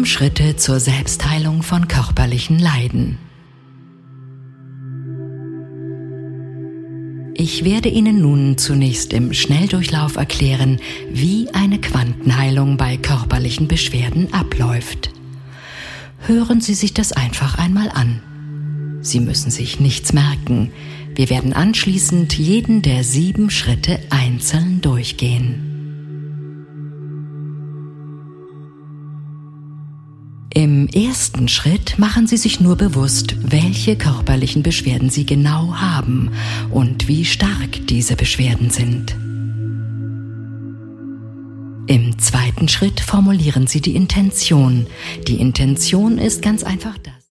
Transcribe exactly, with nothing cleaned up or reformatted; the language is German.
Schritte zur Selbstheilung von körperlichen Leiden. Ich werde Ihnen nun zunächst im Schnelldurchlauf erklären, wie eine Quantenheilung bei körperlichen Beschwerden abläuft. Hören Sie sich das einfach einmal an. Sie müssen sich nichts merken. Wir werden anschließend jeden der sieben Schritte einzeln durchgehen. Im ersten Schritt machen Sie sich nur bewusst, welche körperlichen Beschwerden Sie genau haben und wie stark diese Beschwerden sind. Im zweiten Schritt formulieren Sie die Intention. Die Intention ist ganz einfach das.